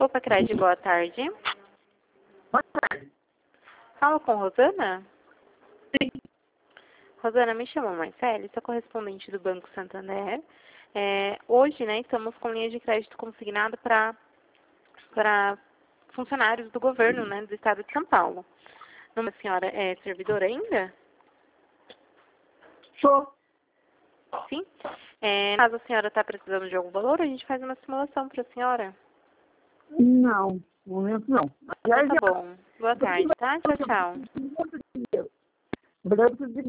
Opa, Cred, boa tarde. Boa tarde. Fala com Rosana? Sim. Rosana, me chamo Marcele, sou correspondente do Banco Santander. Hoje, estamos com linha de crédito consignada para funcionários do governo, do estado de São Paulo. A senhora é servidora ainda? Sou. Sim. Caso a senhora está precisando de algum valor, a gente faz uma simulação para a senhora. Não, no momento não. Tá bom. Boa tarde, tá? Tchau, tchau. Obrigado por